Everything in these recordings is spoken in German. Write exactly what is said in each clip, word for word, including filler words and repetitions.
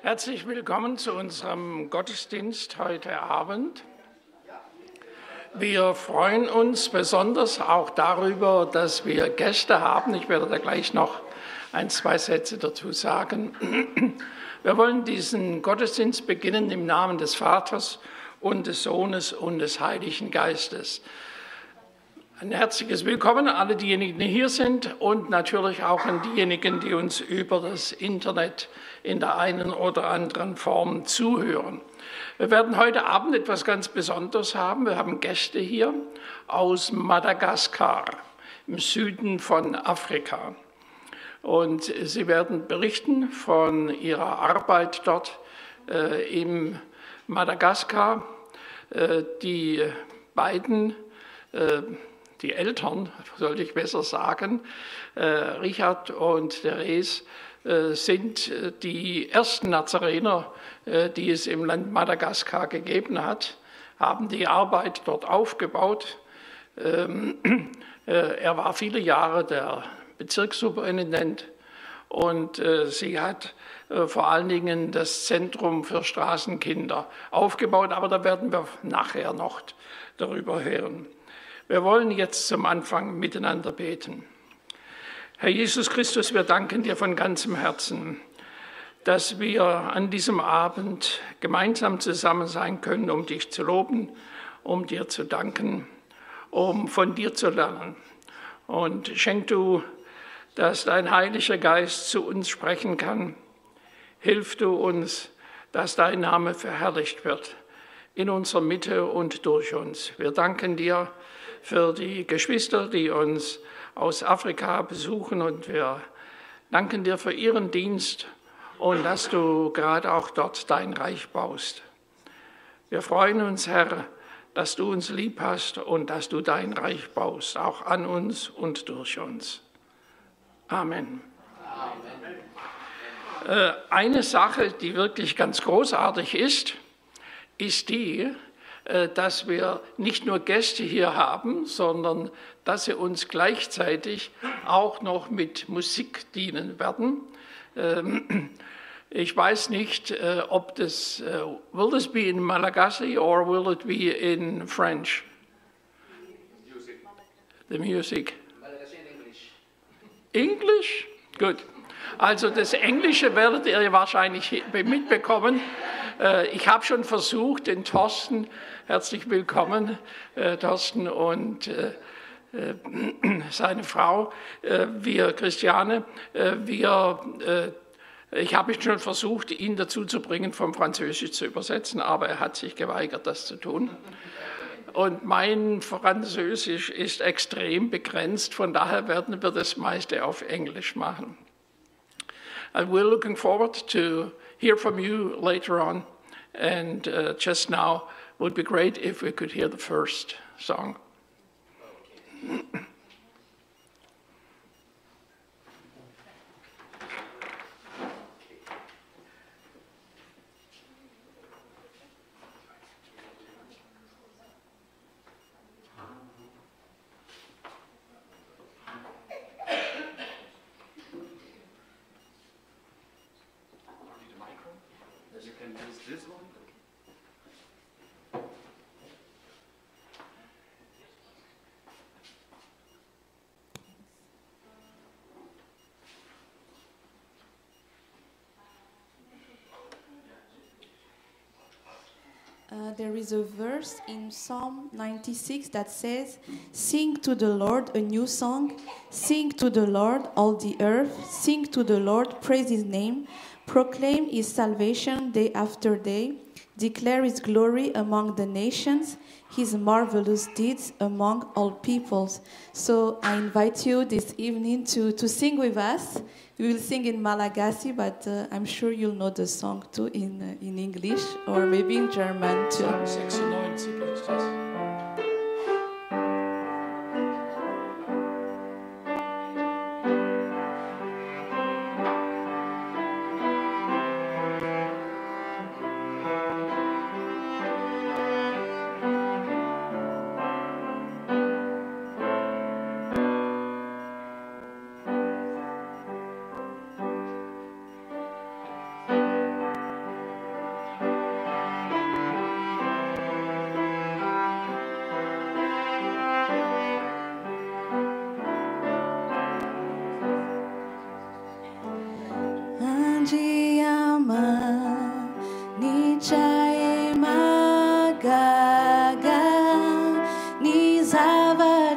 Herzlich willkommen zu unserem Gottesdienst heute Abend. Wir freuen uns besonders auch darüber, dass wir Gäste haben. Ich werde da gleich noch ein, zwei Sätze dazu sagen. Wir wollen diesen Gottesdienst beginnen im Namen des Vaters und des Sohnes und des Heiligen Geistes. Ein herzliches Willkommen an alle diejenigen, die hier sind und natürlich auch an diejenigen, die uns über das Internet in der einen oder anderen Form zuhören. Wir werden heute Abend etwas ganz Besonderes haben. Wir haben Gäste hier aus Madagaskar im Süden von Afrika. Und sie werden berichten von ihrer Arbeit dort äh, im Madagaskar. Äh, die beiden äh, Die Eltern, sollte ich besser sagen, äh, Richard und Therese, äh, sind die ersten Nazarener, äh, die es im Land Madagaskar gegeben hat, haben die Arbeit dort aufgebaut. Ähm, äh, er war viele Jahre der Bezirkssuperintendent und äh, sie hat äh, vor allen Dingen das Zentrum für Straßenkinder aufgebaut, aber da werden wir nachher noch darüber hören. Wir wollen jetzt zum Anfang miteinander beten. Herr Jesus Christus, wir danken dir von ganzem Herzen, dass wir an diesem Abend gemeinsam zusammen sein können, um dich zu loben, um dir zu danken, um von dir zu lernen. Und schenk du, dass dein Heiliger Geist zu uns sprechen kann. Hilf du uns, dass dein Name verherrlicht wird in unserer Mitte und durch uns. Wir danken dir für die Geschwister, die uns aus Afrika besuchen, und wir danken dir für ihren Dienst und dass du gerade auch dort dein Reich baust. Wir freuen uns, Herr, dass du uns lieb hast und dass du dein Reich baust, auch an uns und durch uns. Amen. Amen. Äh, eine Sache, die wirklich ganz großartig ist, ist die, dass wir nicht nur Gäste hier haben, sondern dass sie uns gleichzeitig auch noch mit Musik dienen werden. Ich weiß nicht, ob das, will this be in Malagasy or will it be in French? Music. The music. Malagasy in English. English? Gut. Also das Englische werdet ihr wahrscheinlich mitbekommen. Ich habe schon versucht, den Thorsten, herzlich willkommen, äh, Thorsten und äh, äh, seine Frau, äh, wir Christiane, äh, wir, äh, ich habe schon versucht, ihn dazu zu bringen, vom Französisch zu übersetzen, aber er hat sich geweigert, das zu tun. Und mein Französisch ist extrem begrenzt, von daher werden wir das meiste auf Englisch machen. And we're looking forward to hear from you later on. And uh, just now, it would be great if we could hear the first song. Uh, there is a verse in Psalm ninety-six that says, "Sing to the Lord a new song, sing to the Lord all the earth, sing to the Lord, praise his name, proclaim his salvation day after day, declare his glory among the nations, his marvelous deeds among all peoples." So I invite you this evening to, to sing with us. We will sing in Malagasy, but uh, I'm sure you'll know the song too in, uh, in English or maybe in German too. sechsundneunzig ist das.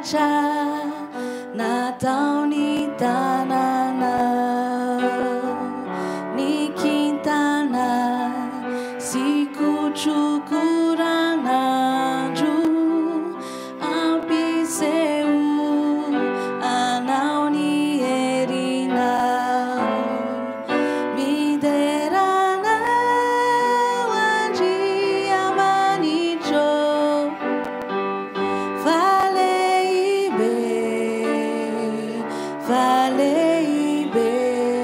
cha na tau ni tanana ni kintana si kuchukurana ju ampi seu anau ni erina mi derana wanji amani jo falei be falei be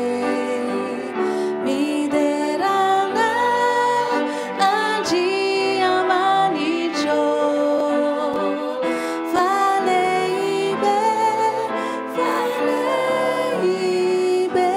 mi derana anji amani jo falei be falei be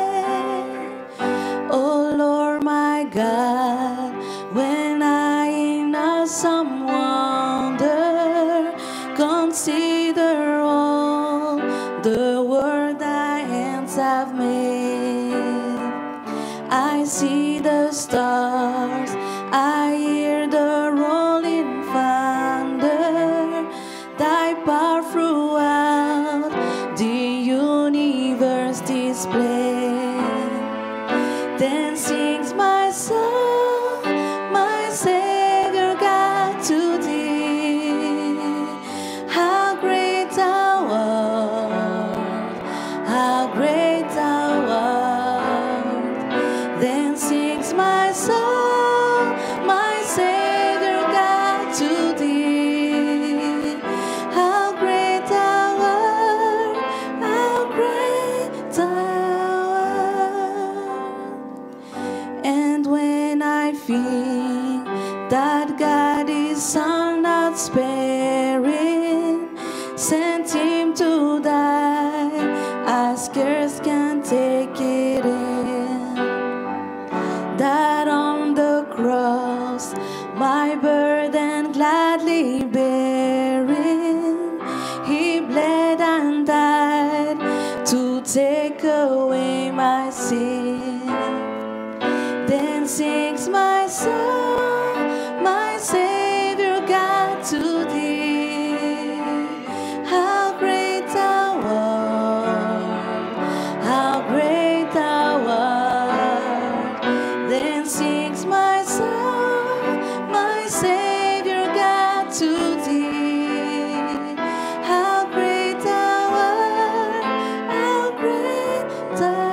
oh Lord my God, when I in awesome wonder consider all the work thy hands have made, I see the stars, I hear the rolling thunder, thy power throughout the universe display. Then sings my soul, my Savior God, to thee. How great thou art, how great thou art. Then sings my soul, my Savior God, to thee. How great thou art, how great thou art. And when I feel that God is Son not sparing, sent him to die, I scarce can take it in. That on the cross, my burden gladly bearing, he bled and died to take away my sin. Then sings my soul, my Savior God, to thee. How great thou art, how great thou art. Then sings my soul, my Savior God, to thee. How great thou art, how great thou art.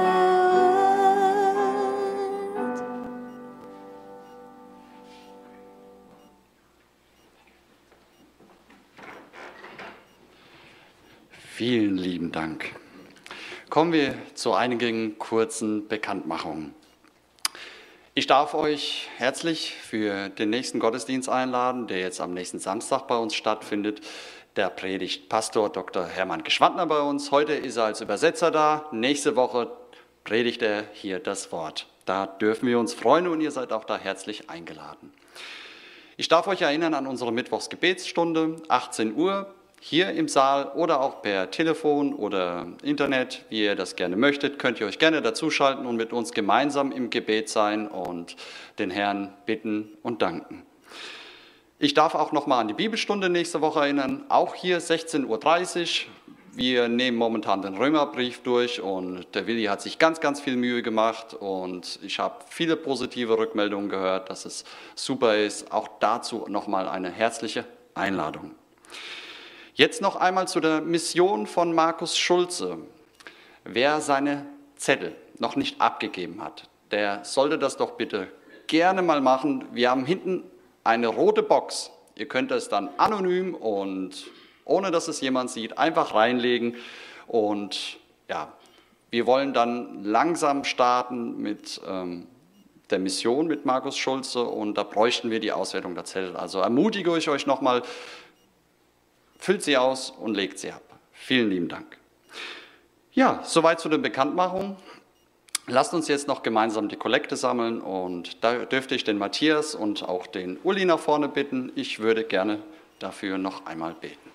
Vielen lieben Dank. Kommen wir zu einigen kurzen Bekanntmachungen. Ich darf euch herzlich für den nächsten Gottesdienst einladen, der jetzt am nächsten Samstag bei uns stattfindet. Der predigt Pastor Doktor Hermann Geschwandner bei uns. Heute ist er als Übersetzer da. Nächste Woche predigt er hier das Wort. Da dürfen wir uns freuen und ihr seid auch da herzlich eingeladen. Ich darf euch erinnern an unsere Mittwochsgebetsstunde, achtzehn Uhr. Hier im Saal oder auch per Telefon oder Internet, wie ihr das gerne möchtet, könnt ihr euch gerne dazuschalten und mit uns gemeinsam im Gebet sein und den Herrn bitten und danken. Ich darf auch nochmal an die Bibelstunde nächste Woche erinnern, auch hier sechzehn Uhr dreißig. Wir nehmen momentan den Römerbrief durch und der Willi hat sich ganz, ganz viel Mühe gemacht und ich habe viele positive Rückmeldungen gehört, dass es super ist. Auch dazu nochmal eine herzliche Einladung. Jetzt noch einmal zu der Mission von Markus Schulze. Wer seine Zettel noch nicht abgegeben hat, der sollte das doch bitte gerne mal machen. Wir haben hinten eine rote Box. Ihr könnt es dann anonym und ohne dass es jemand sieht, einfach reinlegen. Und ja, wir wollen dann langsam starten mit ähm, der Mission mit Markus Schulze und da bräuchten wir die Auswertung der Zettel. Also ermutige ich euch nochmal, füllt sie aus und legt sie ab. Vielen lieben Dank. Ja, soweit zu den Bekanntmachungen. Lasst uns jetzt noch gemeinsam die Kollekte sammeln und da dürfte ich den Matthias und auch den Uli nach vorne bitten. Ich würde gerne dafür noch einmal beten.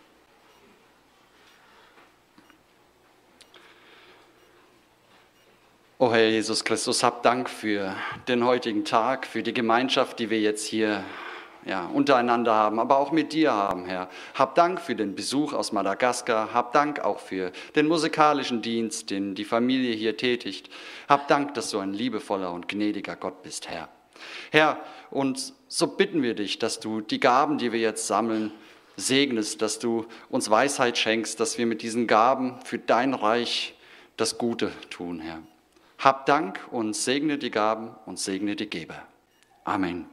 O Herr Jesus Christus, hab Dank für den heutigen Tag, für die Gemeinschaft, die wir jetzt hier ja, untereinander haben, aber auch mit dir haben, Herr. Hab Dank für den Besuch aus Madagaskar. Hab Dank auch für den musikalischen Dienst, den die Familie hier tätigt. Hab Dank, dass du ein liebevoller und gnädiger Gott bist, Herr. Herr, und so bitten wir dich, dass du die Gaben, die wir jetzt sammeln, segnest, dass du uns Weisheit schenkst, dass wir mit diesen Gaben für dein Reich das Gute tun, Herr. Hab Dank und segne die Gaben und segne die Geber. Amen.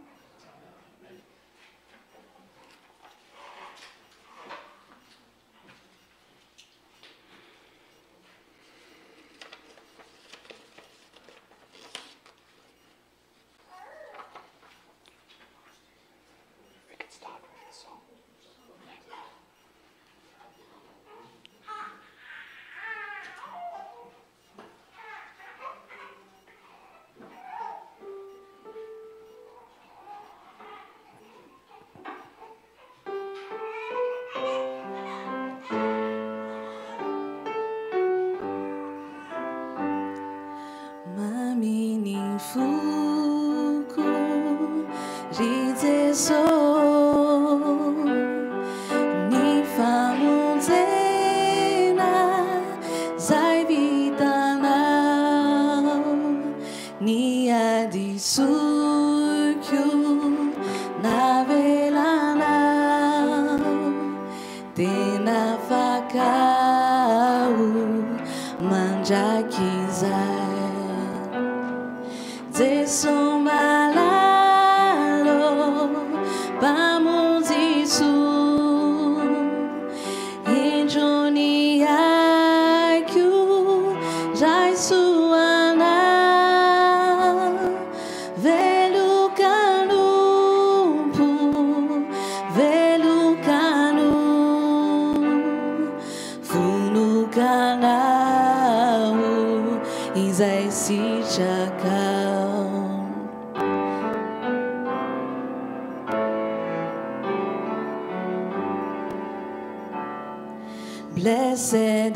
Blessed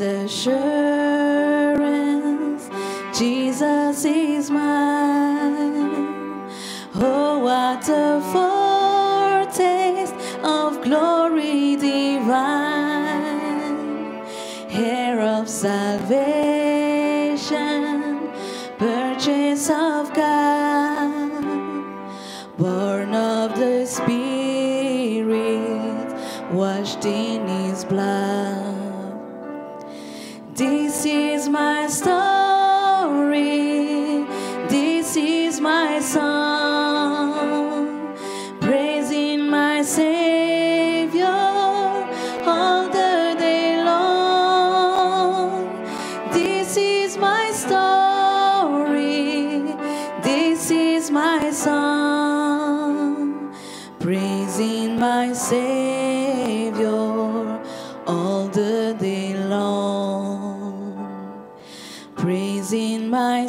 assurance, Jesus is mine. Oh, what a foretaste of glory divine, heir of salvation, purchase of God, born of the Spirit, washed in His blood. This is my story, this is my song, praising my Savior all the day long. This is my story, this is my song, praising my Savior all the day long. Praising my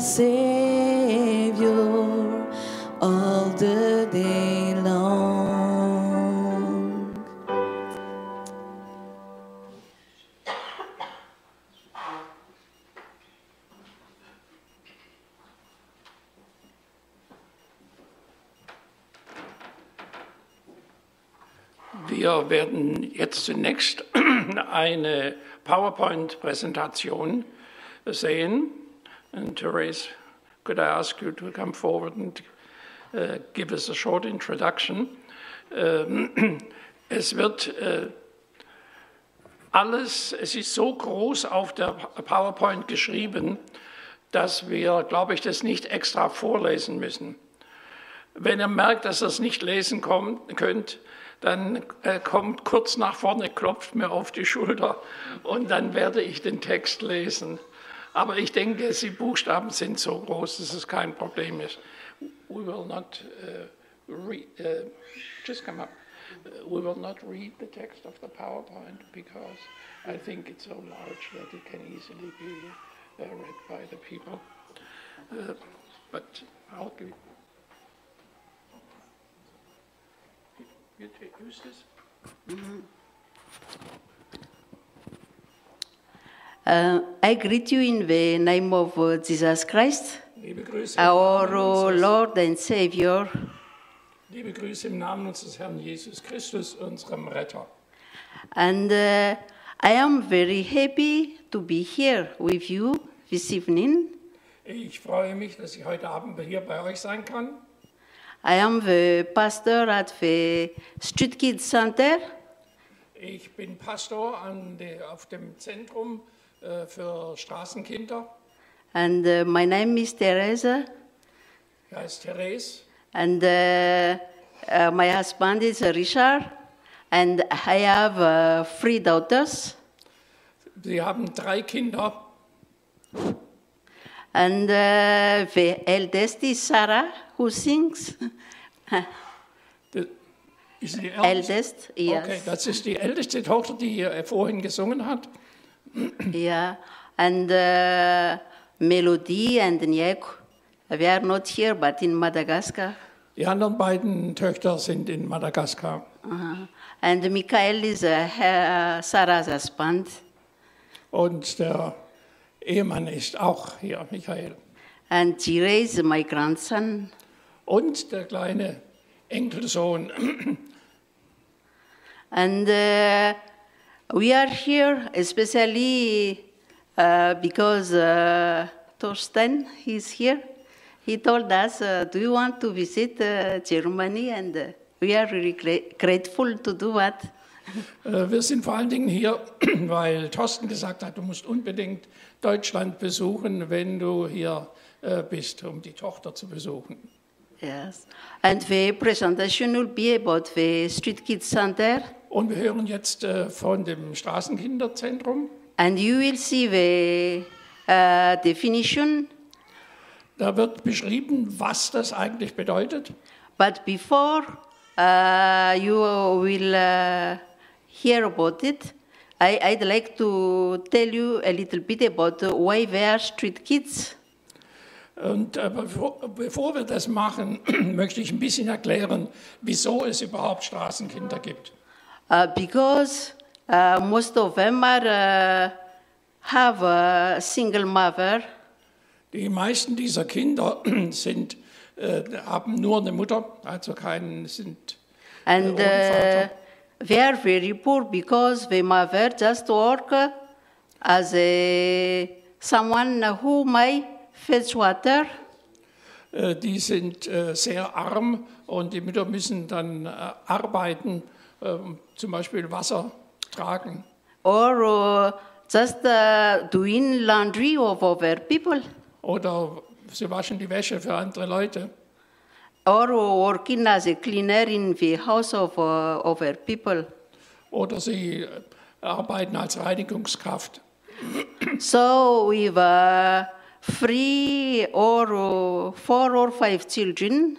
Savior all the day long. Wir werden jetzt zunächst eine PowerPoint-Präsentation sehen. And Therese, could I ask you to come forward and uh, give us a short introduction? Ähm, es wird äh, alles, es ist so groß auf der PowerPoint geschrieben, dass wir, glaube ich, das nicht extra vorlesen müssen. Wenn ihr merkt, dass ihr es nicht lesen kommt, könnt, dann äh, kommt kurz nach vorne, klopft mir auf die Schulter und dann werde ich den Text lesen. Aber ich denke, die Buchstaben sind so groß, dass es kein Problem ist. We will not uh, read, uh, just come up. Uh, we will not read the text of the PowerPoint because I think it's so large that it can easily be uh, read by the people. Uh, but I'll give you use this. Mm-hmm. Uh, I greet you in the name of uh, Jesus Christ, our uh, Lord and Savior. liebe Grüße im Namen unseres Herrn Jesus Christus, unserem Retter. And uh, I am very happy to be here with you this evening. Ich freue mich, dass ich heute Abend hier bei euch sein kann. I am the pastor at the Street Kids Center. Ich bin Pastor an die, auf dem Zentrum äh, für Straßenkinder. And uh, my name is Teresa. Ich heiße Therese. And uh, uh, my husband is Richard. And I have uh, three daughters. Sie haben drei Kinder. And uh, the eldest is Sarah, who sings. Das ist die älteste? Eldest, yes. Okay, das ist die älteste Tochter, die hier vorhin gesungen hat. Yeah. And uh, Melody and Nieko, they are not here, but in Madagascar. Die anderen beiden Töchter sind in Madagaskar. Uh-huh. And Michael is uh, her, Sarah's husband. Und der Ehemann ist auch hier, Michael. And Jire is my grandson. Und der kleine Enkelsohn. And uh, we are here especially uh, because uh, Torsten is here. He told us, uh, do you want to visit uh, Germany? And uh, we are really gra- grateful to do that. Äh, Wir sind vor allen Dingen hier, weil Thorsten gesagt hat, du musst unbedingt Deutschland besuchen, wenn du hier äh, bist, um die Tochter zu besuchen. Yes. And the presentation will be about the Street Kids Center. Und wir hören jetzt äh, von dem Straßenkinderzentrum. And you will see the uh, definition. Da wird beschrieben, was das eigentlich bedeutet. But before uh, you will uh, hear about it, I, I'd like to tell you a little bit about uh, why they are street kids. Und äh, bevor, bevor wir das machen, möchte ich ein bisschen erklären, wieso es überhaupt Straßenkinder gibt. Uh, because uh, most of them are, uh, have a single mother. Die meisten dieser Kinder sind, äh, haben nur eine Mutter, also keinen, sind And äh, ohne uh, Vater. they are very poor because the mother just work uh, as a, someone who may fetch water. Äh, die sind äh, sehr arm und die Mütter müssen dann äh, arbeiten, äh, zum Beispiel Wasser tragen. Or uh, just uh, doing laundry of other people. Oder sie waschen die Wäsche für andere Leute. Or working as a cleaner in the house of uh, other people. Oder sie äh, arbeiten als Reinigungskraft. So with uh, three or uh, four or five children,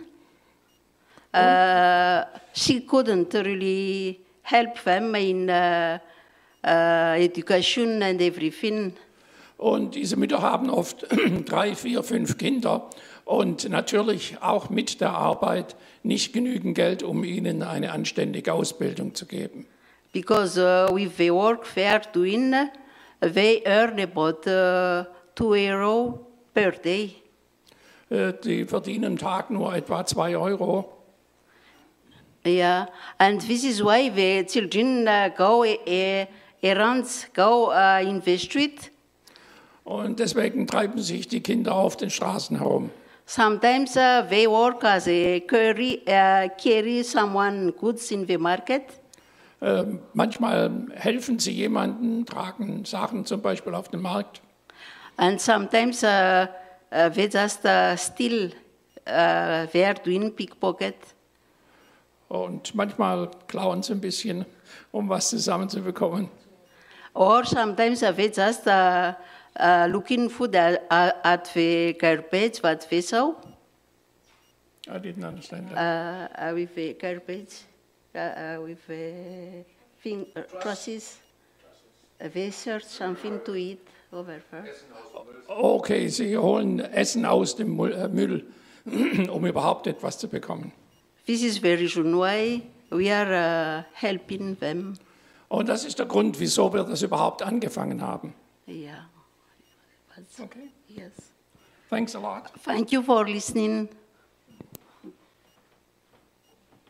uh, she couldn't really help them in uh, uh, education and everything. Und diese Mütter haben oft drei, vier, fünf Kinder und natürlich auch mit der Arbeit nicht genügend Geld, um ihnen eine anständige Ausbildung zu geben. Because uh, with the work they are doing, uh, they earn about uh, two euro per day. Äh, Die verdienen am Tag nur etwa zwei Euro. Yeah, and this is why the children uh, go uh, errands, go uh, in the street. Und deswegen treiben sich die Kinder auf den Straßen herum. Sometimes uh, they work as a carry, uh, carry someone goods in the market. Ähm, Manchmal helfen sie jemandem, tragen Sachen zum Beispiel auf den Markt. And sometimes uh, uh, they just uh, steal, uh, they are doing pickpocket. Und manchmal klauen sie ein bisschen, um was zusammenzubekommen. Or sometimes uh, they just uh, uh, looking food at, at the garbage what they saw, I didn't understand that. uh, uh, with the garbage, uh, uh, with the thing, uh, crosses. Uh, they search something to eat over there. Okay, sie holen Essen aus dem Mü- äh, Müll, um überhaupt etwas zu bekommen. This is the reason why we are uh, helping them. Und das ist der Grund, wieso wir das überhaupt angefangen haben. Yeah. That's- Okay. Yes. Thanks a lot. Thank you for listening.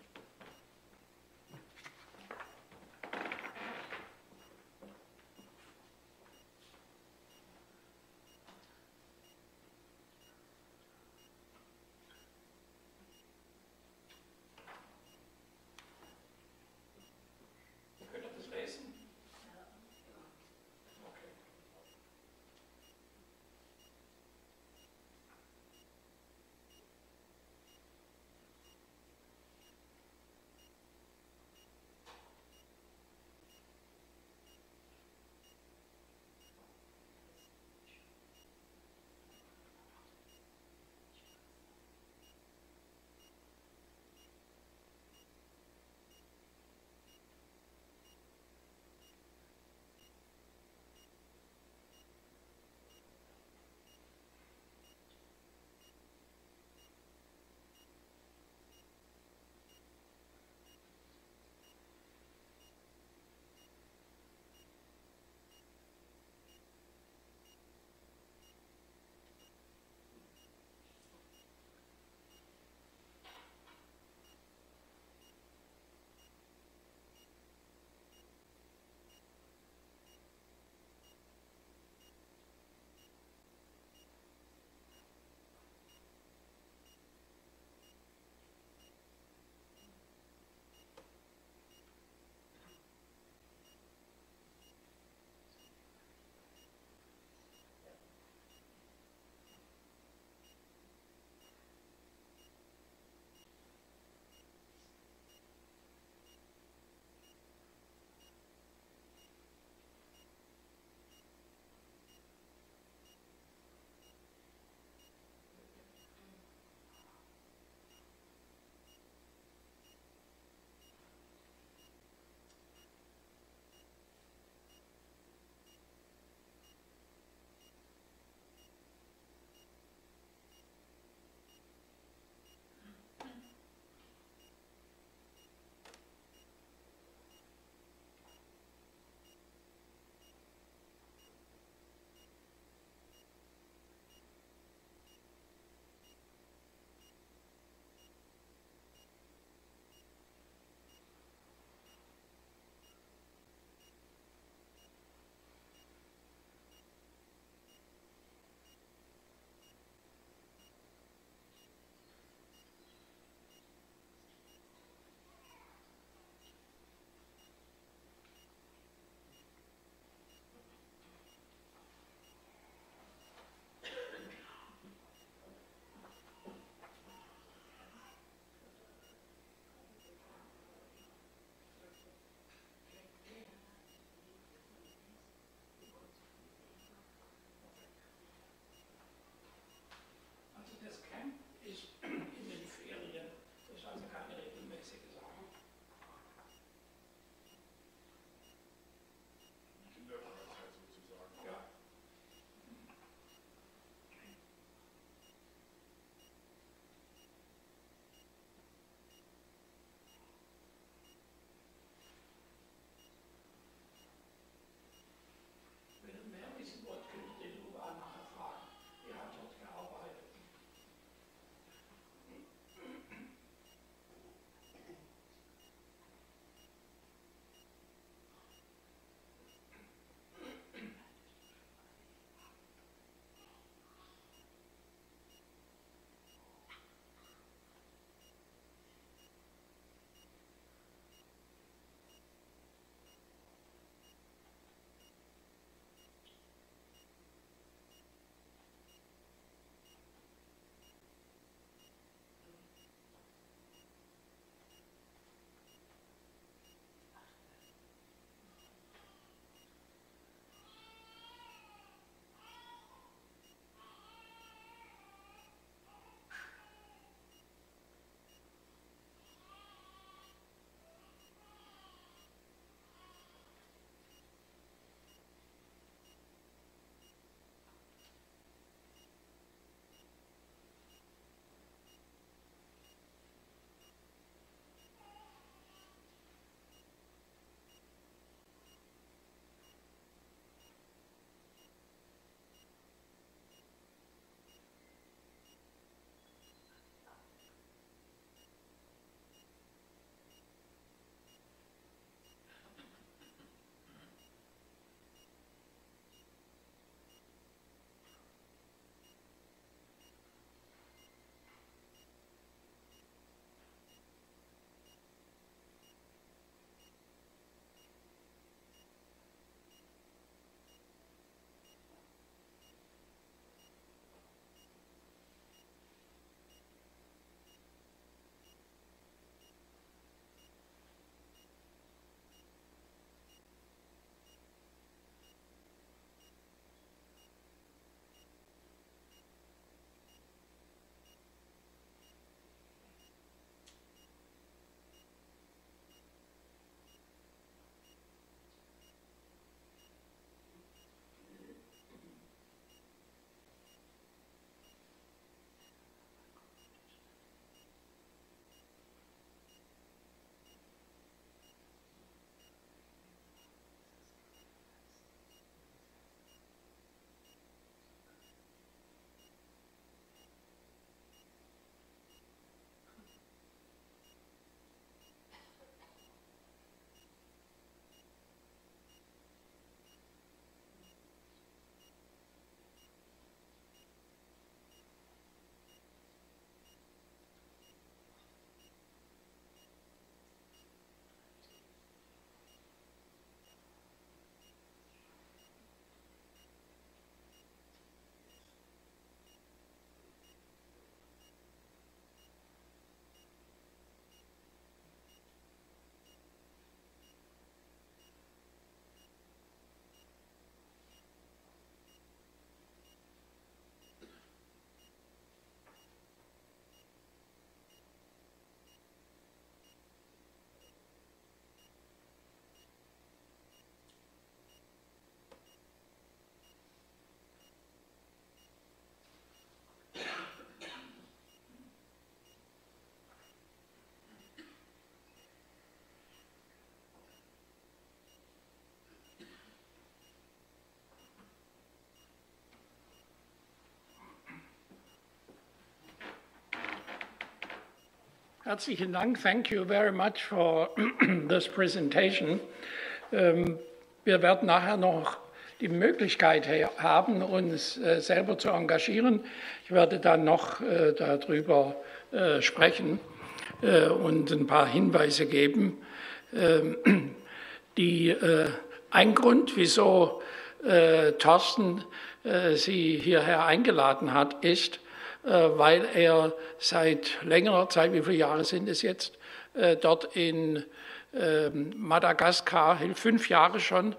Herzlichen Dank. Thank you very much for this presentation. Ähm, wir werden nachher noch die Möglichkeit haben, uns äh, selber zu engagieren. Ich werde dann noch äh, darüber äh, sprechen äh, und ein paar Hinweise geben. Ähm, die, äh, ein Grund, wieso äh, Thorsten äh, Sie hierher eingeladen hat, ist, weil er seit längerer Zeit, wie viele Jahre sind es jetzt, dort in Madagaskar, fünf Jahre schon,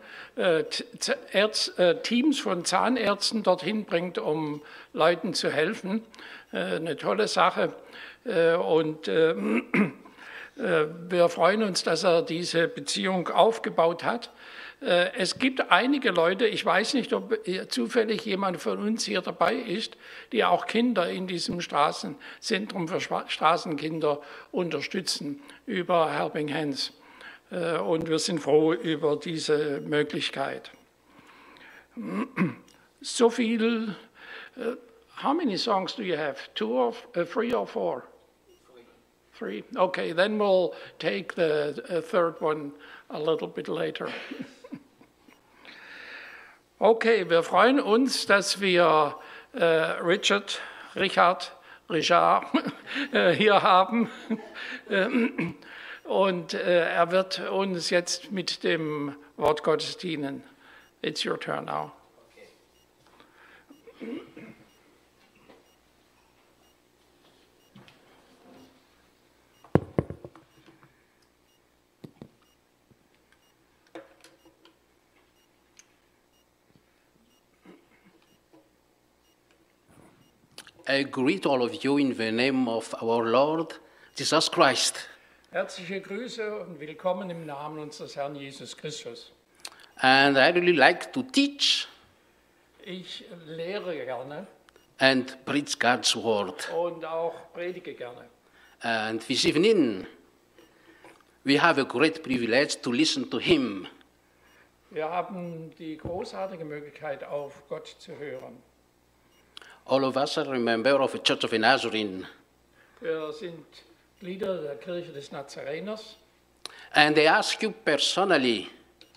Teams von Zahnärzten dorthin bringt, um Leuten zu helfen. Eine tolle Sache. Und wir freuen uns, dass er diese Beziehung aufgebaut hat. Es gibt einige Leute, ich weiß nicht, ob zufällig jemand von uns hier dabei ist, die auch Kinder in diesem Straßenzentrum für Straßenkinder unterstützen über Helping Hands. Und wir sind froh über diese Möglichkeit. So viel. How many songs do you have? Two or uh, three or four? Three. Okay, then we'll take the uh, third one a little bit later. Okay, wir freuen uns, dass wir äh, Richard, Richard, Richard äh, hier haben. Und äh, er wird uns jetzt mit dem Wort Gottes dienen. It's your turn now. Okay. I greet all of you in the name of our Lord Jesus Christ. Herzliche Grüße und willkommen im Namen unseres Herrn Jesus Christus. And I really like to teach. Ich lehre gerne. And preach God's word. Und auch predige gerne. And this evening, we have a great privilege to listen to Him. Wir haben die großartige Möglichkeit, auf Gott zu hören. All of us are a member of the Church of the Nazarene. Wir sind Glieder der Kirche des Nazareners. And I ask you personally,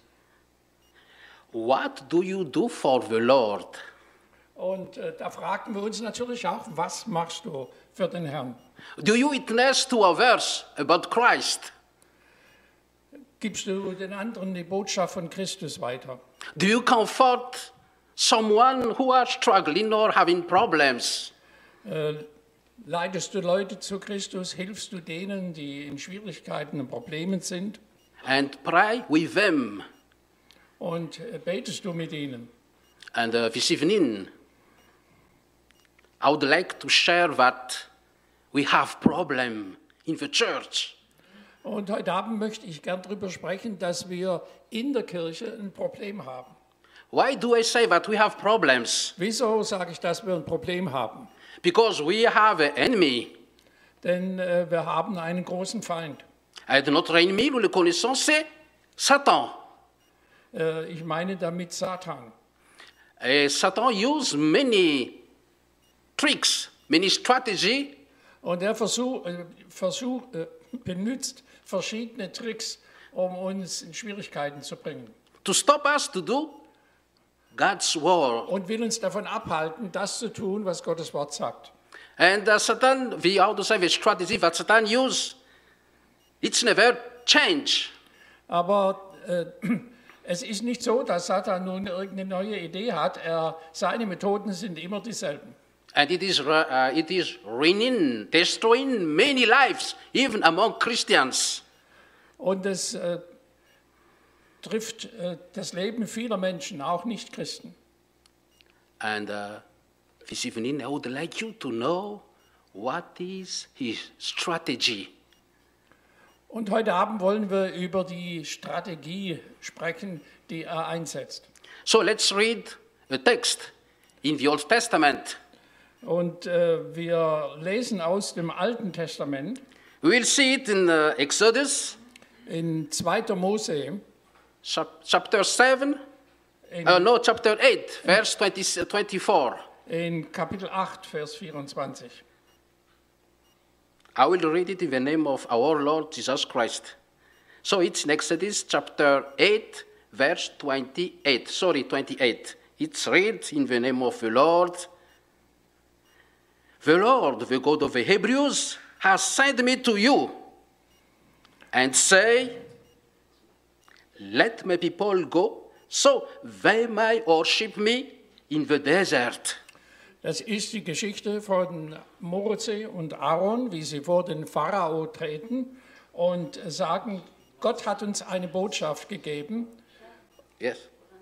what do you do for the Lord? Und äh, da fragten wir uns natürlich auch, was machst du für den Herrn? Do you witness to others about Christ? Gibst du den anderen die Botschaft von Christus weiter? Do you comfort someone who are struggling or having problems? Äh, leitest du Leute zu Christus? Hilfst du denen, die in Schwierigkeiten und Problemen sind? And pray with them. Und äh, betest du mit ihnen? And uh, this evening, I would like to share that we have problem in the church. Und heute Abend möchte ich gern darüber sprechen, dass wir in der Kirche ein Problem haben. Why do I say that we have problems? Wieso sage ich, dass wir ein Problem haben? Because we have an enemy. Denn äh, wir haben einen großen Feind. Et notre ennemi, nous le connaissons, c'est Satan. Äh, ich meine damit Satan. Et Satan uses many tricks, many strategies. Und er versuch, äh, versuch, äh, benutzt verschiedene Tricks, um uns in Schwierigkeiten zu bringen. To stop us to do God's word. Und will uns davon abhalten, das zu tun, was Gottes Wort sagt. And uh, Satan, the how to say the strategy that Satan uses, it's never change. Aber äh, es ist nicht so, dass Satan nun irgendeine neue Idee hat. Er, seine Methoden sind immer dieselben. And it is, uh, it is ruining, destroying many lives, even among Christians. Und es äh, trifft äh, das Leben vieler Menschen, auch Nicht-Christen. And uh, this evening I would like you to know what is his strategy. Und heute Abend wollen wir über die Strategie sprechen, die er einsetzt. So let's read a text in the Old Testament. Und äh, wir lesen aus dem Alten Testament. We will see it in uh, Exodus. In zweiter Mose. Chapter seven. In, uh, no, chapter eight, verse twenty, twenty-four. In Kapitel acht, Vers vierundzwanzig. I will read it in the name of our Lord Jesus Christ. So it's in Exodus chapter eight, verse twenty-eight. Sorry, twenty-eight. It's read in the name of the Lord. The Lord, the God of the Hebrews, has sent me to you and say, let my people go, so they may worship me in the desert. Das ist die Geschichte von Mose und Aaron, wie sie vor den Pharao treten und sagen, Gott hat uns eine Botschaft gegeben. Yes.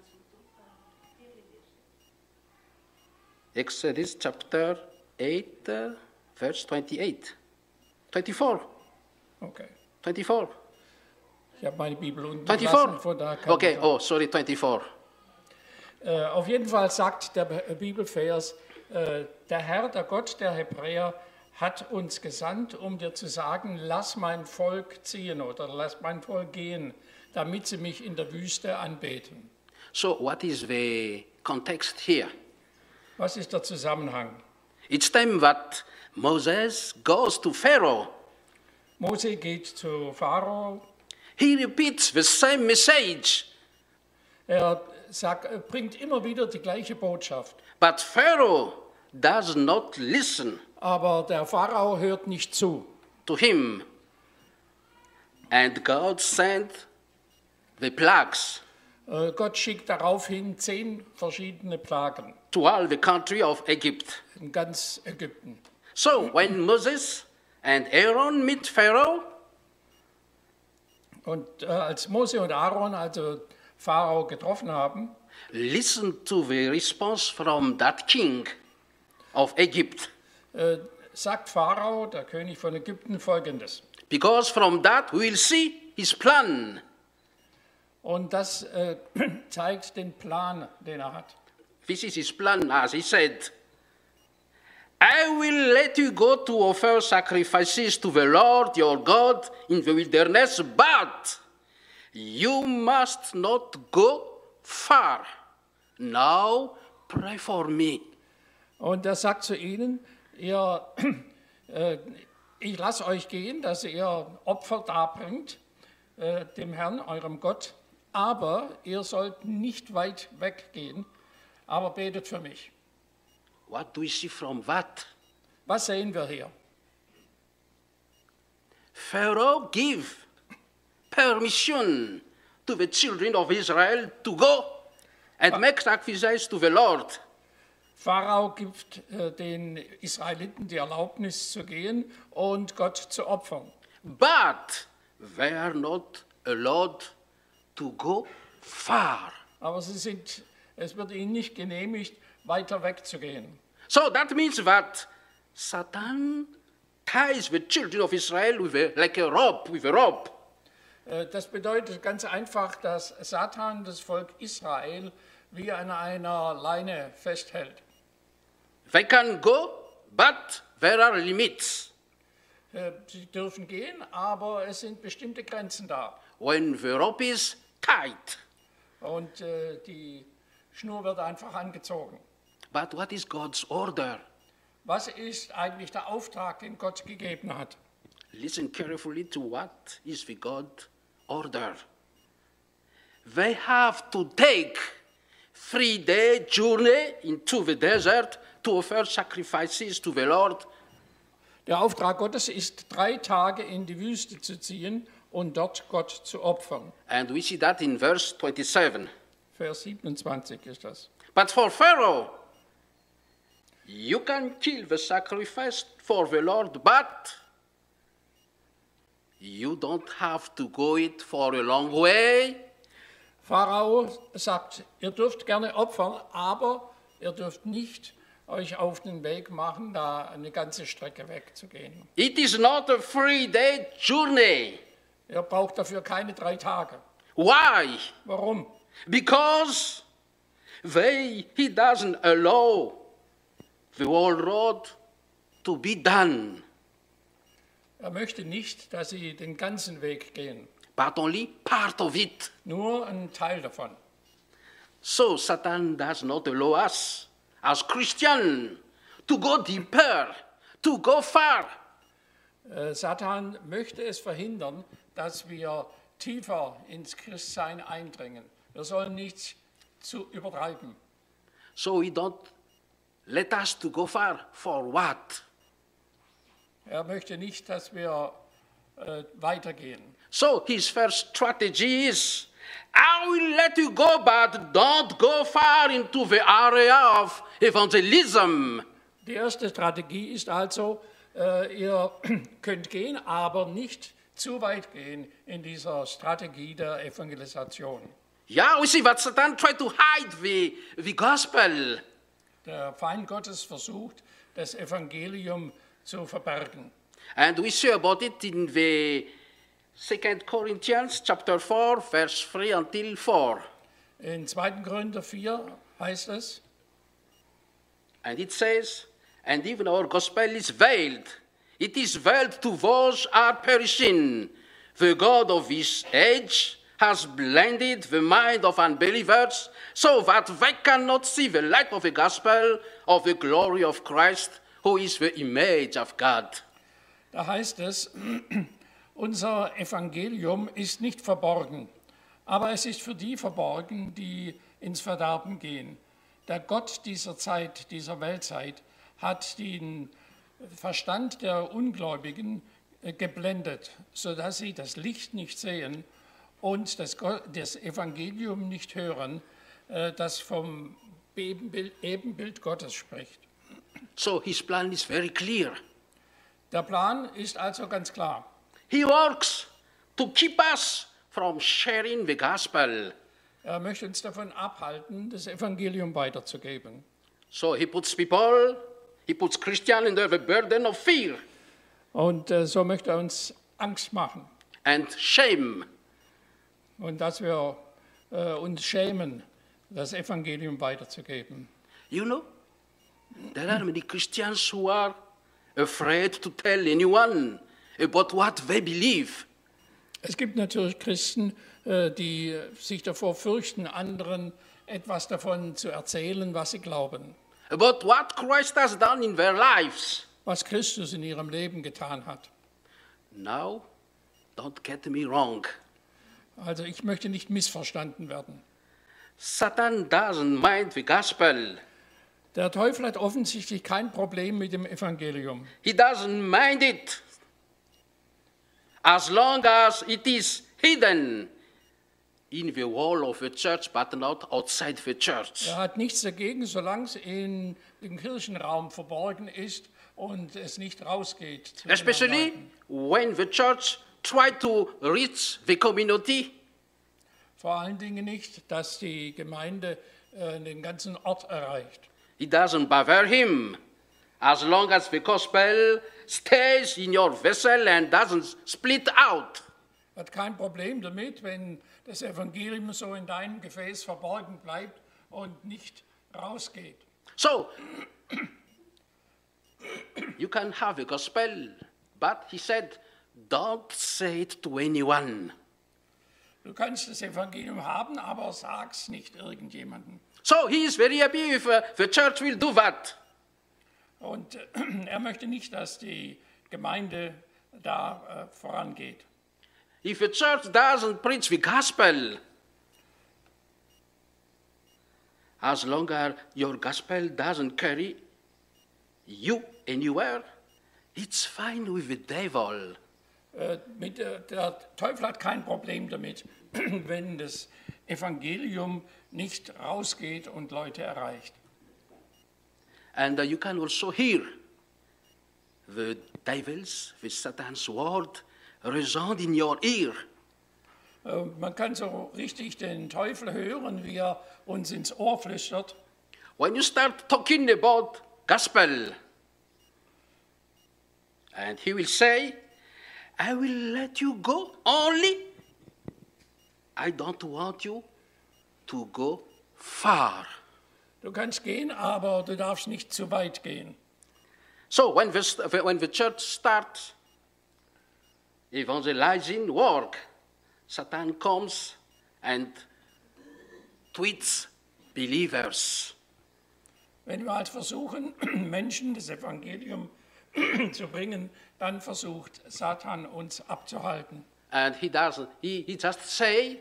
Exodus chapter eight, uh, verse twenty-eight. twenty-four. Okay. twenty-four. Ich habe meine Bibel unten twenty-four. gelassen, von da kann Okay, ich- oh, sorry, twenty-four. Äh, auf jeden Fall sagt der Bi- Bibelvers, äh, der Herr, der Gott der Hebräer, hat uns gesandt, um dir zu sagen, lass mein Volk ziehen oder lass mein Volk gehen, damit sie mich in der Wüste anbeten. So, what is the context here? Was ist der Zusammenhang? It's time that Moses goes to Pharaoh. Mose geht zu Pharao, He repeats the same message, er sagt, er bringt immer wieder die gleiche Botschaft, but Pharaoh does not listen aber der Pharao hört nicht zu. to him. And God sent the plagues Äh, Gott schickt daraufhin zehn verschiedene Plagen to all the country of Egypt. in ganz Ägypten. So when Moses and Aaron meet Pharaoh, Und äh, als Mose und Aaron also Pharao getroffen haben, listen to the response from that king of Egypt. äh, sagt Pharao, der König von Ägypten, Folgendes. Because from that we will see his plan. Und das äh, zeigt den Plan, den er hat. This is his plan, as he said. I will let you go to offer sacrifices to the Lord your God in the wilderness, but you must not go far. Now pray for me. Und er sagt zu ihnen, ihr, äh, ich lasse euch gehen, dass ihr Opfer darbringt, äh, dem Herrn, eurem Gott, aber ihr sollt nicht weit weggehen, aber betet für mich. What do we see from that? Was sehen wir hier? Pharaoh give permission to the children of Israel to go and make sacrifices to the Lord. Pharao gibt äh, den Israeliten die Erlaubnis zu gehen und Gott zu opfern. But they are not allowed to go far. Aber sie sind, es wird ihnen nicht genehmigt, weiter wegzugehen. So that means that Satan ties the children of Israel with a, like a rope, with a rope. Äh, Das bedeutet ganz einfach, dass Satan das Volk Israel wie an einer Leine festhält. They can go, but there are limits. Äh, Sie dürfen gehen, aber es sind bestimmte Grenzen da. When the rope is tight. Und äh, die Schnur wird einfach angezogen. But what is God's order? Was ist eigentlich der Auftrag, den Gott gegeben hat? Listen carefully to what is the God order. They have to take three-day journey into the desert to offer sacrifices to the Lord. Der Auftrag Gottes ist, drei Tage in die Wüste zu ziehen und dort Gott zu opfern. And we see that in verse twenty-seven. Vers siebenundzwanzig ist das. But for Pharaoh, you can kill the sacrifice for the Lord, but you don't have to go it for a long way. Pharao sagt, ihr dürft gerne opfern, aber ihr dürft nicht euch auf den Weg machen, da eine ganze Strecke wegzugehen. It is not a three-day journey. Ihr braucht dafür keine drei Tage. Why? Warum? Because they, he doesn't allow the whole road to be done, Er möchte nicht, dass sie den ganzen Weg gehen, but only part of it. nur einen Teil davon. So Satan does not allow us as Christians to go deeper, to go far. Äh, Satan möchte es verhindern, dass wir tiefer ins Christsein eindringen. Wir sollen nichts zu übertreiben. So he don't let us to go far. For what? Er möchte nicht, dass wir äh, weitergehen. So his first strategy is, I will let you go, but don't go far into the area of evangelism. Die erste Strategie ist also, äh, ihr könnt gehen, aber nicht zu weit gehen in dieser Strategie der Evangelisation. Yeah, we see that Satan tried to hide the, the gospel. Der Feind Gottes versucht, das Evangelium zu verbergen. And we see about it in the Second Corinthians chapter four, verse three until four. In zweiten Korinther vier heißt es, And it says, and even our gospel is veiled. It is veiled to those who are perishing. The God of this age has blinded the mind of unbelievers so that they cannot see the light of the gospel of the glory of Christ, who is the image of God. da heißt es, unser Evangelium ist nicht verborgen, aber es ist für die verborgen, die ins Verderben gehen. Der Gott dieser Zeit, dieser Weltzeit, hat den Verstand der Ungläubigen geblendet, sodass sie das Licht nicht sehen und das, das Evangelium nicht hören, das vom Ebenbild, Ebenbild Gottes spricht. So his plan is very clear. Der Plan ist also ganz klar. He works to keep us from sharing the gospel. Er möchte uns davon abhalten, das Evangelium weiterzugeben. So he puts people, he puts Christians under the burden of fear Und äh, so möchte er uns Angst machen and shame. und dass wir äh, uns schämen, das Evangelium weiterzugeben. You know, there are many Christians who are afraid to tell anyone about what they believe. Es gibt natürlich Christen, äh, die sich davor fürchten, anderen etwas davon zu erzählen, was sie glauben, About what Christ has done in their lives. was Christus in ihrem Leben getan hat. Now, don't get me wrong. Also ich möchte nicht missverstanden werden. Satan doesn't mind the gospel. Der Teufel hat offensichtlich kein Problem mit dem Evangelium. He doesn't mind it as long as it is hidden in the wall of the church, but not outside the church. Er hat nichts dagegen, solange es in dem Kirchenraum verborgen ist und es nicht rausgeht. zu den Especially Leuten. when the church try to reach the community. Vor allen Dingen nicht, dass die Gemeinde äh, den ganzen Ort erreicht. It doesn't bother him as long as the gospel stays in your vessel and doesn't split out. Er hat kein Problem damit, wenn das Evangelium so in deinem Gefäß verborgen bleibt und nicht rausgeht. So, you can have the gospel, but he said, don't say it to anyone. Du kannst das Evangelium haben, aber sag's nicht irgendjemandem. So he is very happy if uh, the church will do that. Und äh, er möchte nicht, dass die Gemeinde da äh, vorangeht. If the church doesn't preach the gospel, as long as your gospel doesn't carry you anywhere, it's fine with the devil. Äh, mit, äh, der Teufel hat kein Problem damit, wenn das Evangelium nicht rausgeht und Leute erreicht. And uh, you can also hear the devil's, the Satan's word resound in your ear. Äh, man kann so richtig den Teufel hören, wie er uns ins Ohr flüstert. When you start talking about gospel, and he will say, I will let you go, only I don't want you to go far. Du kannst gehen, aber du darfst nicht zu weit gehen. So when the, when the church starts evangelizing work, Satan comes and tweets believers. Wenn wir halt versuchen, Menschen das Evangelium zu bringen, dann versucht Satan uns abzuhalten. And he doesn't, he, he just say,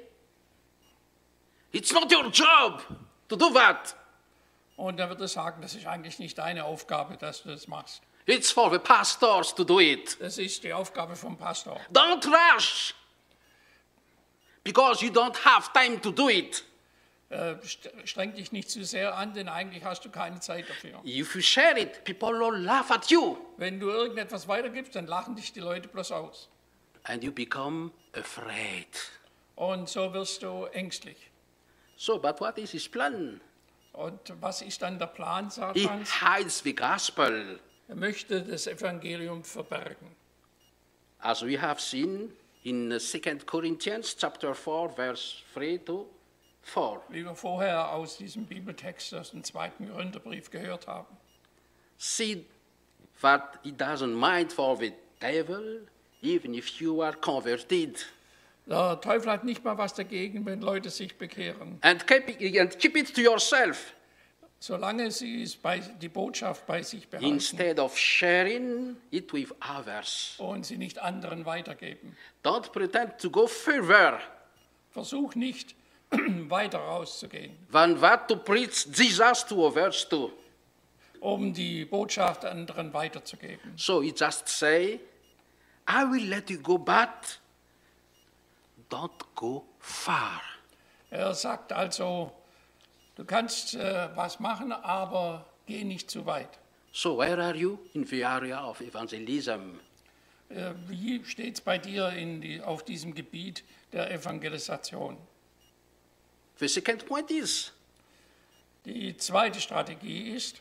it's not your job to do that. Und er würde sagen, das ist eigentlich nicht deine Aufgabe, dass du das machst. It's for the pastors to do it. Das ist die Aufgabe vom Pastor. Don't rush, because you don't have time to do it. Äh, streng dich nicht zu sehr an, denn eigentlich hast du keine Zeit dafür. If you share it, people will laugh at you. Wenn du irgendetwas weitergibst, dann lachen dich die Leute bloß aus. And you become afraid. Und so wirst du ängstlich. So, but what is his plan? Und was ist dann der Plan He Satans? hides the gospel. Er möchte das Evangelium verbergen. As we have seen in Second Corinthians chapter four, verse three to four. Wie wir vorher aus diesem Bibeltext aus dem zweiten Korintherbrief gehört haben. See that he doesn't mind for the devil, even if you are converted. Der Teufel hat nicht mal was dagegen, wenn Leute sich bekehren. And keep it, and keep it to yourself Solange sie es bei, die Botschaft bei sich behalten instead of sharing it with others. und sie nicht anderen weitergeben. Don't pretend to go further Versuch nicht, weiter rauszugehen, than that to preach Jesus to others too. um die Botschaft anderen weiterzugeben. So he just say, I will let you go, but don't go far. Er sagt also, du kannst äh, was machen, aber geh nicht zu weit. So where are you in the area of evangelism? Äh, wie steht es bei dir in die, auf diesem Gebiet der Evangelisation? The second point is, Die zweite Strategie ist,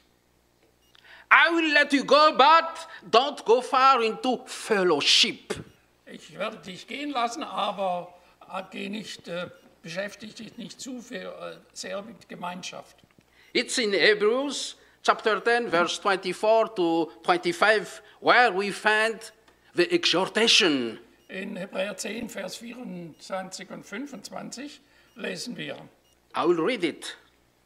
I will let you go, but don't go far into fellowship. ich werde dich gehen lassen, aber äh, geh nicht, äh, beschäftige dich nicht zu viel, äh, sehr mit Gemeinschaft. It's in Hebrews chapter ten, verse twenty-four to twenty-five, where we find the exhortation. In Hebräer zehn, Vers vierundzwanzig und fünfundzwanzig lesen wir, I will read it.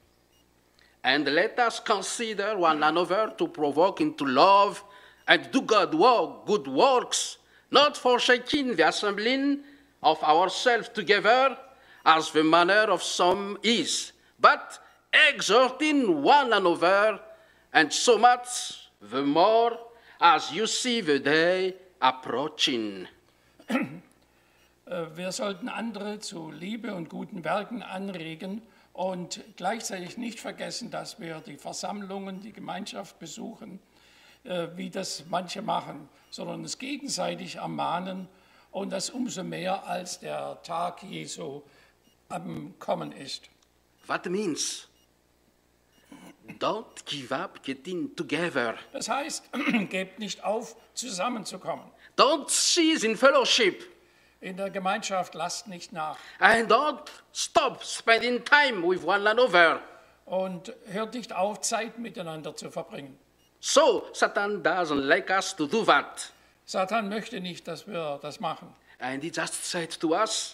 And let us consider one another to provoke into love and do good, work, good works, not forsaking the assembling of ourselves together, as the manner of some is, but exhorting one another, and so much the more as you see the day approaching. äh, wir sollten andere zu Liebe und guten Werken anregen und gleichzeitig nicht vergessen, dass wir die Versammlungen, die Gemeinschaft besuchen, äh, wie das manche machen, sondern es gegenseitig ermahnen und das umso mehr, als der Tag Jesu am Kommen ist. That means don't give up getting together. Das heißt, gebt nicht auf, zusammenzukommen. Don't cease in fellowship. In der Gemeinschaft lasst nicht nach And don't stop spending time with one another. und hört nicht auf, Zeit miteinander zu verbringen. So Satan doesn't like us to do that. Satan möchte nicht, dass wir das machen. And he just said to us,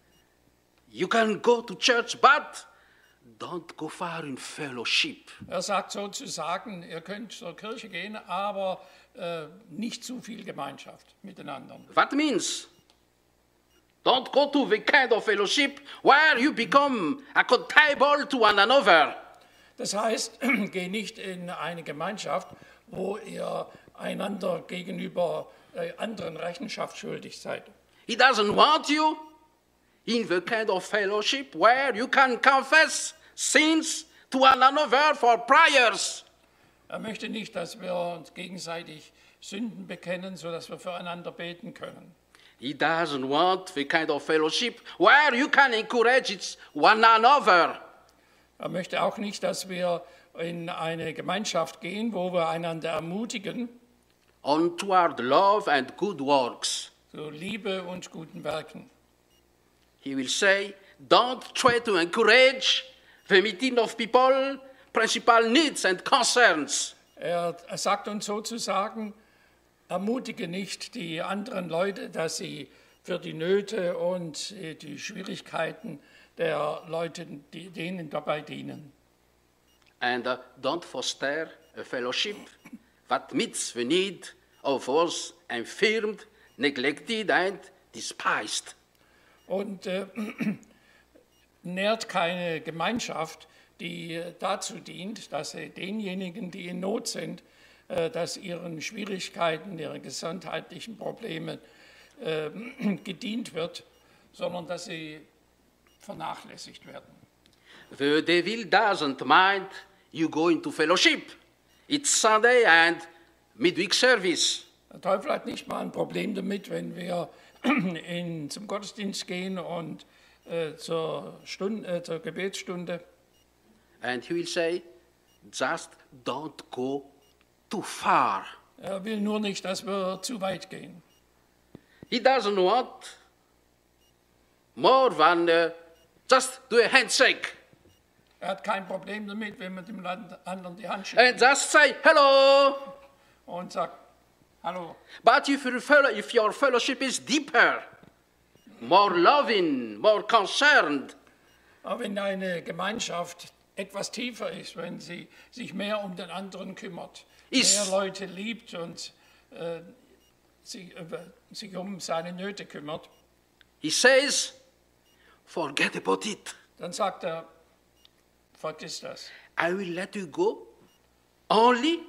you can go to church, but don't go far in fellowship. Er sagt sozusagen, ihr könnt zur Kirche gehen, aber äh, nicht zu viel Gemeinschaft miteinander. That means don't go to the kind of fellowship where you become accountable to one another. Das heißt, geh nicht in eine Gemeinschaft, wo ihr einander gegenüber äh, anderen Rechenschaft schuldig seid. He doesn't want you in the kind of fellowship where you can confess sins to one another for prayers. Er möchte nicht, dass wir uns gegenseitig Sünden bekennen, sodass wir füreinander beten können. He doesn't want the kind of fellowship where you can encourage each one another. Er möchte auch nicht, dass wir in eine Gemeinschaft gehen, wo wir einander ermutigen, On toward love and good works. zu Liebe und guten Werken. He will say, don't try to encourage the meeting of people, principal needs and concerns. Er, er sagt uns sozusagen, ermutige nicht die anderen Leute, dass sie für die Nöte und äh, die Schwierigkeiten der Leute, die denen dabei dienen. And uh, don't foster a fellowship that meets the need of us infirmed, neglected, and despised. Und äh, nährt keine Gemeinschaft, die äh, dazu dient, dass sie denjenigen, die in Not sind, äh, dass ihren Schwierigkeiten, ihren gesundheitlichen Problemen äh, gedient wird, sondern dass sie vernachlässigt werden. The devil doesn't mind you go into fellowship. It's Sunday and midweek service. Der Teufel hat nicht mal ein Problem damit, wenn wir in, zum Gottesdienst gehen und äh, zur, Stunde, äh, zur Gebetsstunde. And he will say, just don't go too far. Er will nur nicht, dass wir zu weit gehen. He doesn't want more than uh, just do a handshake Er hat kein Problem damit, wenn man dem Land- anderen die Hand schüttelt and just say hello. und sagt, hallo. But if your, fellow, if your fellowship is deeper, more loving, more concerned, Aber wenn eine Gemeinschaft etwas tiefer ist, wenn sie sich mehr um den anderen kümmert, Ist- mehr Leute liebt und äh, sich, äh, sich um seine Nöte kümmert, he says, forget about it. dann sagt er, vergiss das. I will let you go only,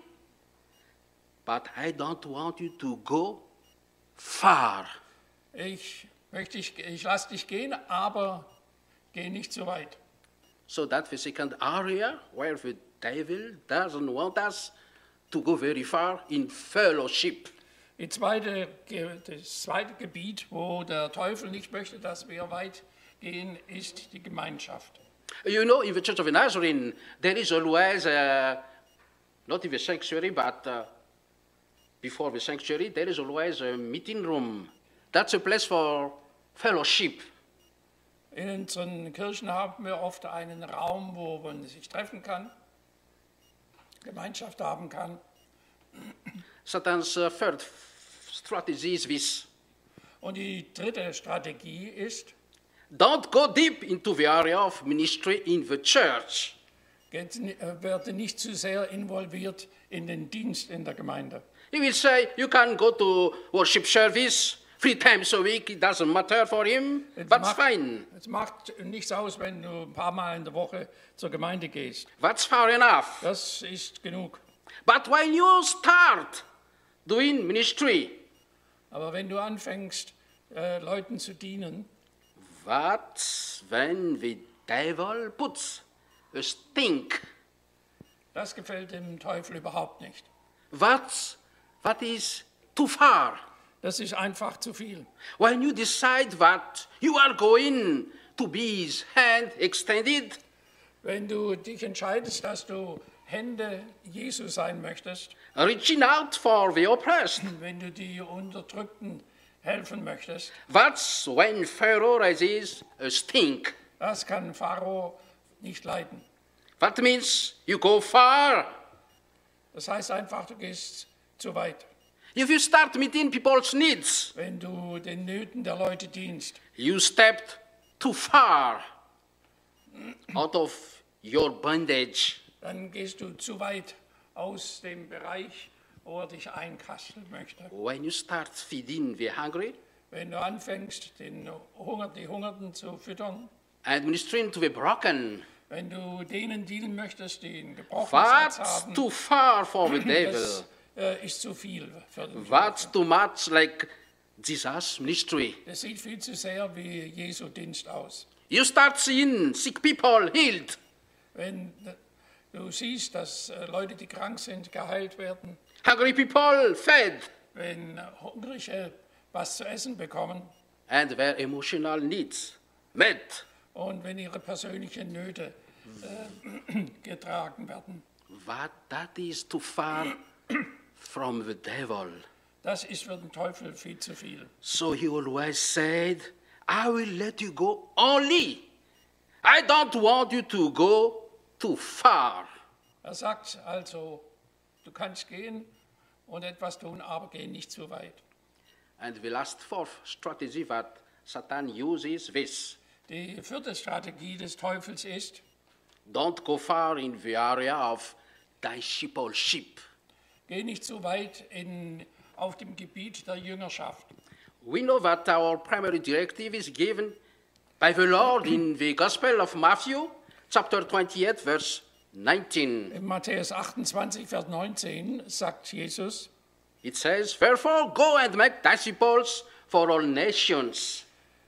but I don't want you to go far. Ich, möchte ich, ich lasse dich gehen, aber geh nicht zu weit. So that's the second area where the devil doesn't want us to go very far in fellowship. Die zweite, Ge- das zweite Gebiet, wo der Teufel nicht möchte, dass wir weit gehen, ist die Gemeinschaft. You know, in the Church of Nazarene, there is always, uh, not in the sanctuary, but uh, before the sanctuary, there is always a meeting room. That's a place for fellowship. In unseren Kirchen haben wir oft einen Raum, wo man sich treffen kann, Gemeinschaft haben kann. Satan's uh, third f- strategy is this. Und die dritte Strategie ist, Don't go deep into the area of ministry in the church. geht, äh, werde nicht zu sehr involviert in den Dienst in der Gemeinde. He will say, you can go to worship service three times a week, it doesn't matter for him, Es that's macht, fine. es macht nichts aus, wenn du ein paar Mal in der Woche zur Gemeinde gehst. That's far enough. Das ist genug. But when you start doing ministry, Aber wenn du anfängst, äh, Leuten zu dienen, that's when the devil puts a stink. das gefällt dem Teufel überhaupt nicht. That's, that is too far. Das ist einfach zu viel. When you decide that you are going to be his hand extended, Wenn du dich entscheidest, dass du Hände Jesu sein möchtest, reaching out for the oppressed, wenn du die Unterdrückten helfen möchtest, that's when Pharaoh raises a stink. das kann Pharao nicht leiden. That means you go far. Das heißt einfach, du gehst zu weit. If you start meeting people's needs, Wenn du den Nöten der Leute dienst, you stepped too far out of your bondage. dann gehst du zu weit aus dem Bereich, wo er dich einkasteln möchte. When you start feeding the hungry Wenn du anfängst, den Hunger, die Hungernden zu füttern, and ministering to the broken, wenn du denen dienen möchtest, die ein gebrochenes Herz that's haben, too far for the devil. das äh, ist zu viel für den That's Teufel. too much like Jesus' ministry. Das sieht viel zu sehr wie Jesu Dienst aus. You start seeing sick people healed. Wenn du siehst, dass äh, Leute, die krank sind, geheilt werden, Hungry people fed, wenn Hungrige was zu essen bekommen and their emotional needs met. und wenn ihre persönlichen Nöte äh, getragen werden. But that is too far from the devil. Das ist für den Teufel viel zu viel. So he always said, I will let you go only. I don't want you to go too far. Er sagt also, du kannst gehen und etwas tun, aber geh nicht zu weit. And the last fourth strategy that Satan uses this. Die vierte Strategie des Teufels ist, Don't go far in the area of discipleship. geh nicht zu weit in auf dem Gebiet der Jüngerschaft. We know that our primary directive is given by the Lord in the Gospel of Matthew, chapter twenty-eight, verse nineteen. In Matthäus achtundzwanzig, Vers neunzehn sagt Jesus, It says, Therefore go and make disciples for all nations.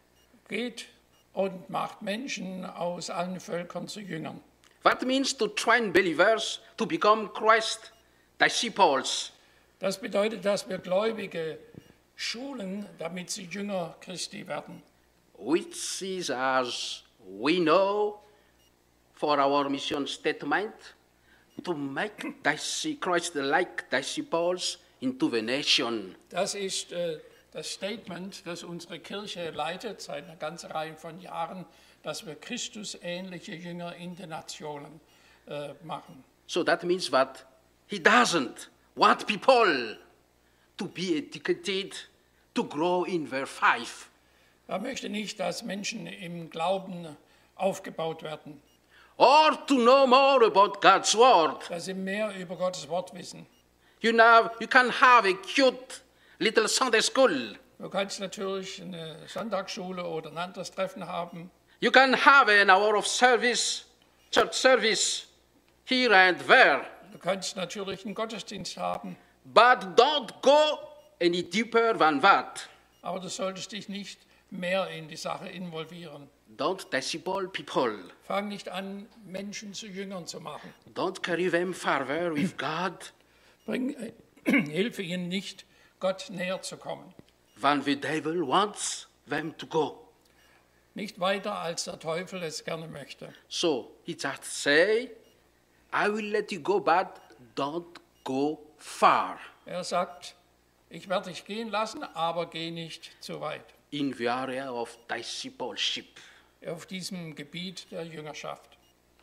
geht und macht Menschen aus allen Völkern zu Jüngern. That means to train believers to become Christ disciples. Das bedeutet, dass wir Gläubige schulen, damit sie Jünger Christi werden. Which is, as we know, for our mission statement, to make Christ-like disciples into the nation. Das ist äh, das Statement, das unsere Kirche leitet seit einer ganzen Reihe von Jahren, dass wir Christusähnliche Jünger in den Nationen äh, machen. So that means that he doesn't want people to be educated, to grow in their faith. Er möchte nicht, dass Menschen im Glauben aufgebaut werden, Or to know more about God's word. dass sie mehr über Gottes Wort wissen. You know, you can have a cute little Sunday school. Du kannst natürlich eine Sonntagsschule oder ein anderes Treffen haben. You can have an hour of service, church service, here and there. Du kannst natürlich einen Gottesdienst haben, But don't go any deeper than that. aber du solltest dich nicht mehr in die Sache involvieren. Don't disciple people. Fang nicht an, Menschen zu Jüngern zu machen. Don't carry them further with God Bring, äh, hilfe ihnen nicht, Gott näher zu kommen. than the devil wants them to go. Nicht weiter, als der Teufel es gerne möchte. So he just say, I will let you go, but don't go far Er sagt, ich werde dich gehen lassen, aber geh nicht zu weit. in the area of discipleship. Auf diesem Gebiet der Jüngerschaft.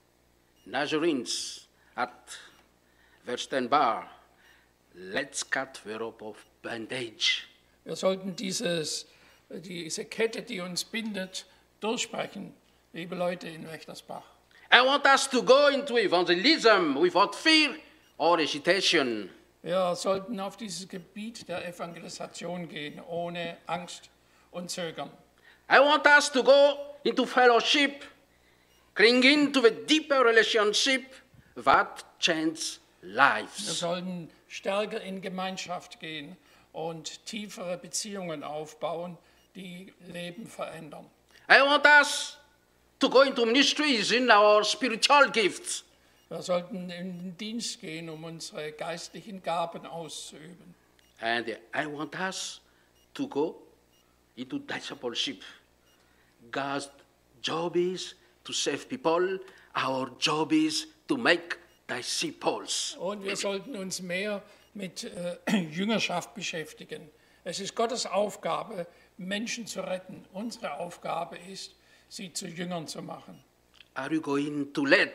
Nazarenes at verse ten bar, let's cut the rope of bandage. Wir sollten dieses, diese Kette, die uns bindet, durchbrechen, liebe Leute in Wächtersbach. I want us to go into evangelism without fear or hesitation. Wir sollten auf dieses Gebiet der Evangelisation gehen, ohne Angst und Zögern. I want us to go into fellowship, clinging to the deeper relationship that changes Wir lives. sollen stärker in Gemeinschaft gehen und tiefere Beziehungen aufbauen, die Leben verändern. I want us to go into ministries in our spiritual gifts. Wir sollten in den Dienst gehen, um unsere geistlichen Gaben auszuüben. And I want us to go into discipleship. God's job is to save people. Our job is to make disciples. Und wir sollten uns mehr mit äh, Jüngerschaft beschäftigen. Es ist Gottes Aufgabe, Menschen zu retten. Unsere Aufgabe ist, sie zu Jüngern zu machen. Are you going to let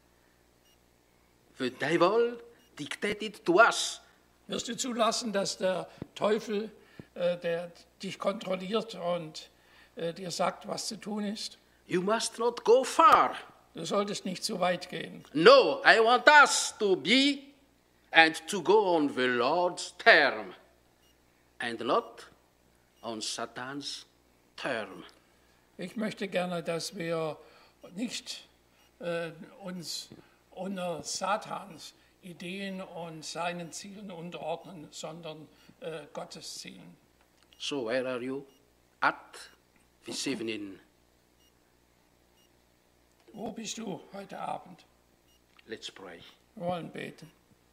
the devil dictate it to us? Wirst du zulassen, dass der Teufel, äh, der dich kontrolliert und äh, dir sagt, was zu tun ist? You must not go far. Du solltest nicht zu weit gehen. No, I want us to be and to go on the Lord's term and not on Satan's term. Ich möchte gerne, dass wir nicht äh, uns unter Satans Ideen und seinen Zielen unterordnen, sondern äh, Gottes Zielen. So where are you at this evening? Wo bist du heute Abend? Let's pray. Wir wollen beten.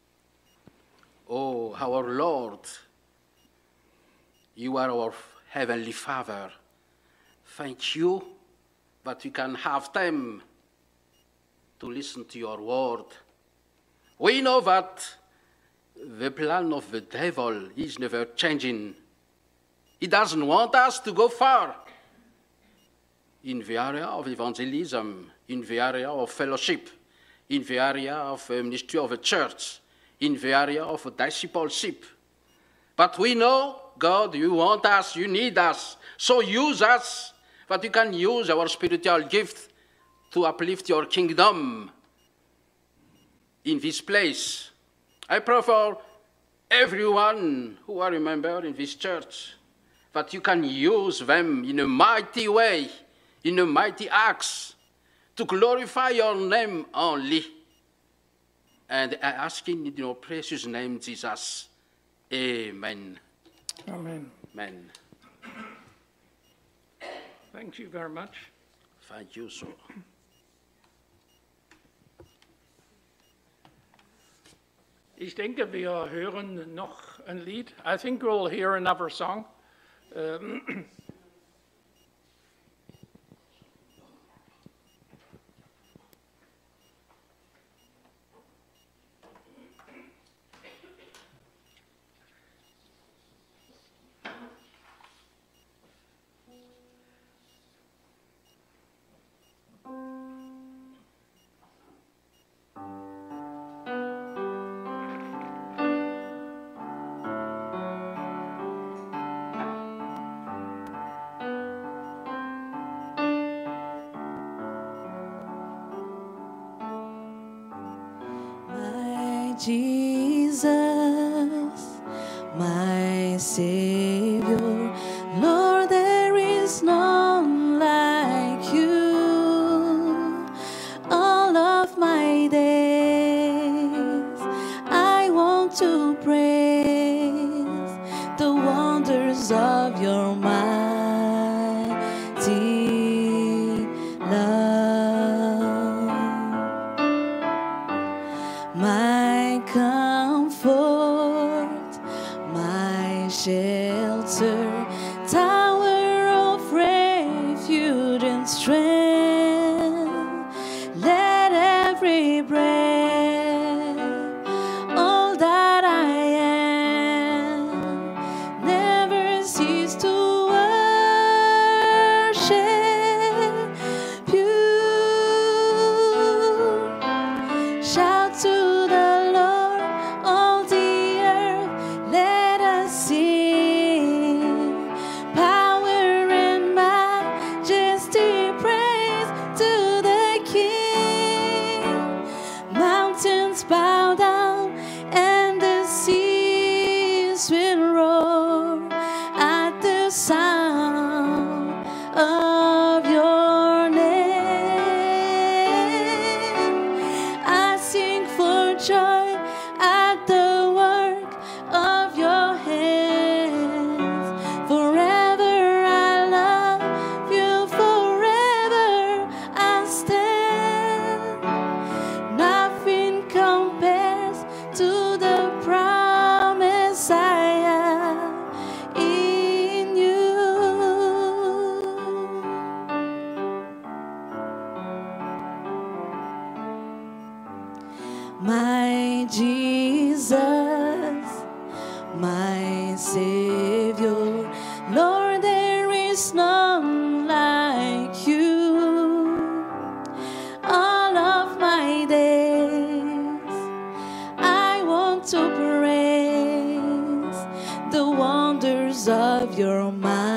Oh, our Lord, you are our Heavenly Father. Thank you that we can have time to listen to your word. We know that the plan of the devil is never changing. He doesn't want us to go far in the area of evangelism, in the area of fellowship, in the area of the ministry of the church, in the area of discipleship. But we know, God, you want us, you need us, so use us, that you can use our spiritual gift to uplift your kingdom in this place. I pray for everyone who are a member in this church, that you can use them in a mighty way, in a mighty acts, to glorify your name only. And I ask in your precious name, Jesus. Amen. Amen. Amen. Thank you very much. Thank you, sir. Ich denke, wir hören noch ein Lied. I think we'll hear another song. Um, Jesus, my Savior, Lord, there is none like you. All of my days, I want to praise the wonders of your mighty love. My comfort, my shelter, tower of refuge and strength. Let every breath, all that I am, never cease to worship you. Shout to the Lord, all the earth, let us sing. Power and majesty, praise to the King. Mountains bow down and the seas will roar at the sound of your name. I sing for joy at the work of your hands. Forever I love you, forever I stand. Nothing compares to the promise I have in you. My Jesus, my Savior, Lord, there is none like you. All of my days, I want to praise the wonders of your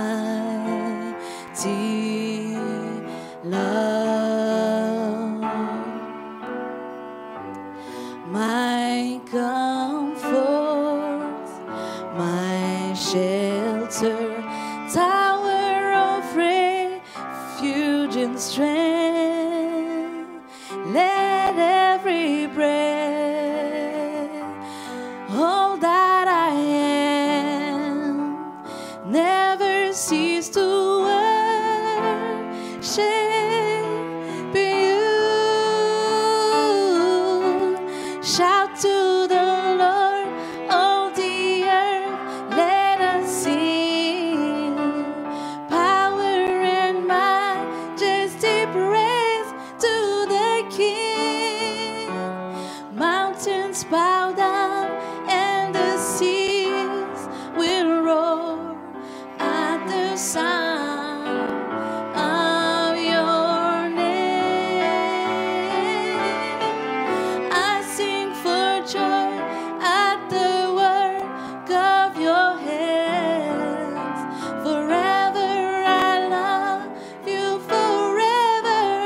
mighty love. My comfort, my shelter, tower of refuge and strength. Let every breath, all that I am, never cease to worship you. Shout to the Lord, all the earth, let us sing. Power and majesty, praise to the King. Mountains bow down and the seas will roar at the sound of your name. I sing for joy at the work of your hands. Forever I love you, forever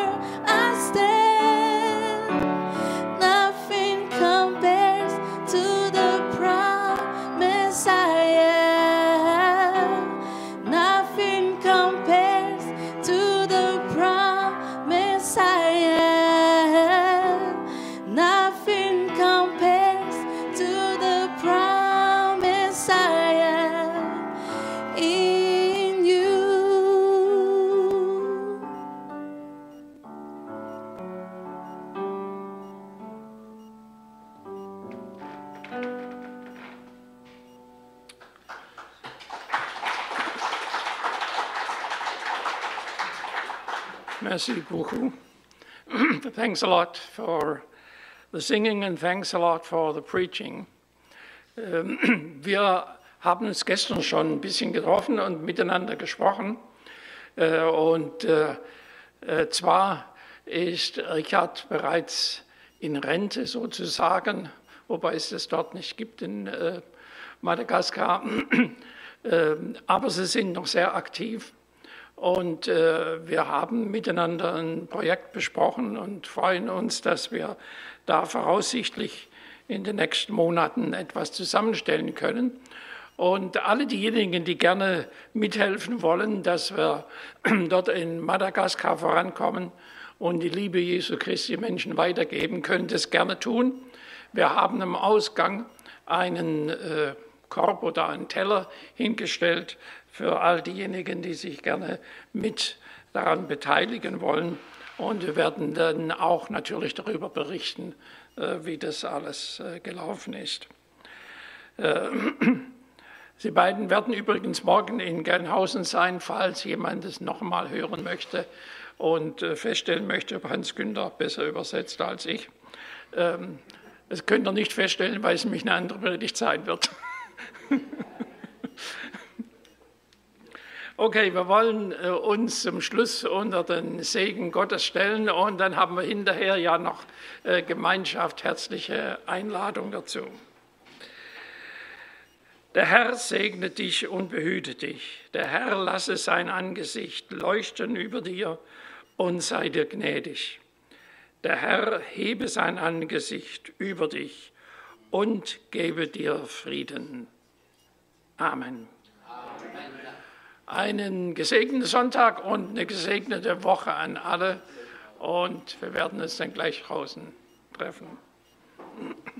Merci beaucoup. Thanks a lot for the singing and thanks a lot for the preaching. Ähm, wir haben uns gestern schon ein bisschen getroffen und miteinander gesprochen. Äh, und äh, äh, zwar ist Richard bereits in Rente sozusagen, wobei es das dort nicht gibt in äh, Madagaskar. äh, aber sie sind noch sehr aktiv. Und äh, wir haben miteinander ein Projekt besprochen und freuen uns, dass wir da voraussichtlich in den nächsten Monaten etwas zusammenstellen können. Und alle diejenigen, die gerne mithelfen wollen, dass wir dort in Madagaskar vorankommen und die Liebe Jesu Christi Menschen weitergeben, können das gerne tun. Wir haben am Ausgang einen äh, Korb oder einen Teller hingestellt für all diejenigen, die sich gerne mit daran beteiligen wollen. Und wir werden dann auch natürlich darüber berichten, wie das alles gelaufen ist. Sie beiden werden übrigens morgen in Gelnhausen sein, falls jemand es noch einmal hören möchte und feststellen möchte, ob Hans Günther besser übersetzt als ich. Das könnt ihr nicht feststellen, weil es nämlich eine andere Predigt sein wird. Okay, wir wollen äh, uns zum Schluss unter den Segen Gottes stellen und dann haben wir hinterher ja noch äh, Gemeinschaft, herzliche Einladung dazu. Der Herr segne dich und behüte dich. Der Herr lasse sein Angesicht leuchten über dir und sei dir gnädig. Der Herr hebe sein Angesicht über dich und gebe dir Frieden. Amen. Einen gesegneten Sonntag und eine gesegnete Woche an alle. Und wir werden uns dann gleich draußen treffen.